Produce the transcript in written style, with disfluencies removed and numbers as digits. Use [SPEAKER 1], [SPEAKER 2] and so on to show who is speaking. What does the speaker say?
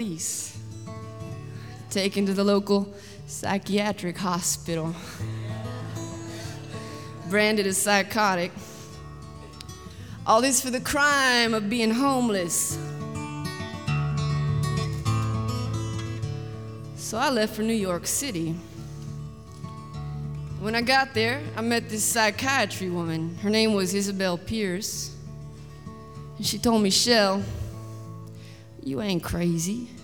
[SPEAKER 1] police, taken to the local psychiatric hospital, branded as psychotic. All this for the crime of being homeless. So I left for New York City. When I got there, I met this psychiatry woman. Her name was Isabel Pierce. And she told me, "Shell, you ain't crazy.